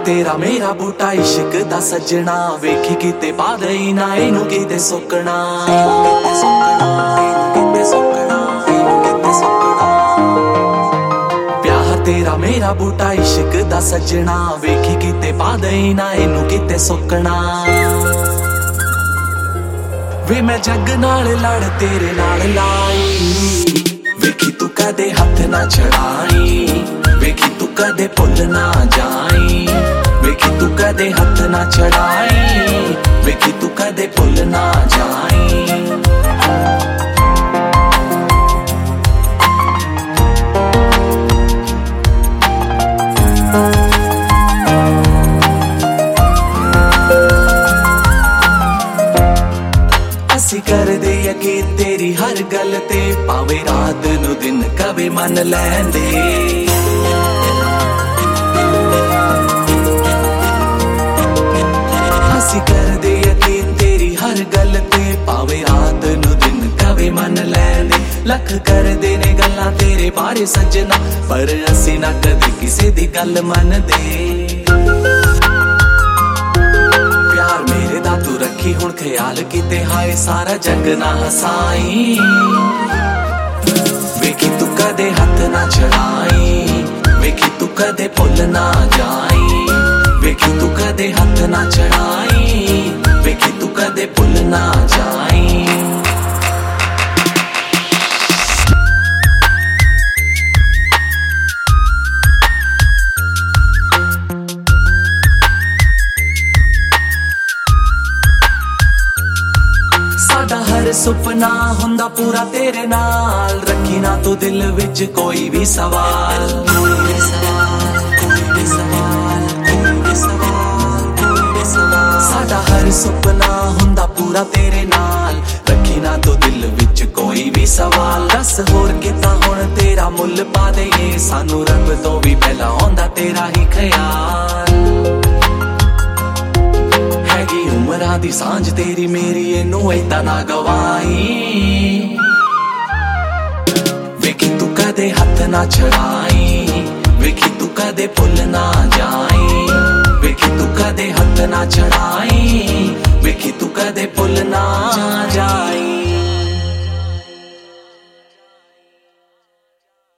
तेरा मेरा बूटा इश्क दा सजना, वेखी किते पा दई ना इनू किते सुकना। प्यार तेरा मेरा बूटा इश्क दा सजना, वेखी किते पा दई ना इनू किते सुकना। वे मैं जग नाल लड़ तेरे नाल लाई, वेखी तू कदे हथ ना छड़ाई, वेखी तू कदे भुल ना जाई, वेखी तू कदे हथ ना छड़ाई, वेखी तू कदे भुल ना जाई। असी कर दे यकीन तेरी हर गल ते, भावे रात नू दिन कवे मन लैंदे। असी कर दे यकीन तेरी हर गल ते, भावे रात नू दिन कवे मन लैंदे। लख कर दे ने गल्लां तेरे बारे सजना, पर असी ना कदे किसे दी गल मनदे। तू रखी हुण ख्याल किते हाय सारा जग ना हसाई, वेखी तू कदे हथ ना छड़ाई, वेखी तू कदे भुल ना जाई, वेखी तू कदे हथ ना छड़ाई, वेखी तू कदे भुल ना जाई। साडा हर सुपना हुंदा पूरा तेरे नाल, रखी ना तू दिल विच कोई भी सवाल। साडा हर सुपना हुंदा पूरा तेरे नाल, रखी ना तू दिल विच कोई भी सवाल। दस होर किता हुण तेरा मुल पा दईए, सानू रब तो भी पहला आउंदा तेरा ही ख्याल। उमरा दी सांझ तेरी मेरी इनू ऐदा ना गवाई, वेखी तू कदे हथ ना छड़ाई, वेखी तू कदे भुल ना जाई, वेखी तू कदे हथ ना छड़ाई, वेखी तू कदे भुल ना जाई।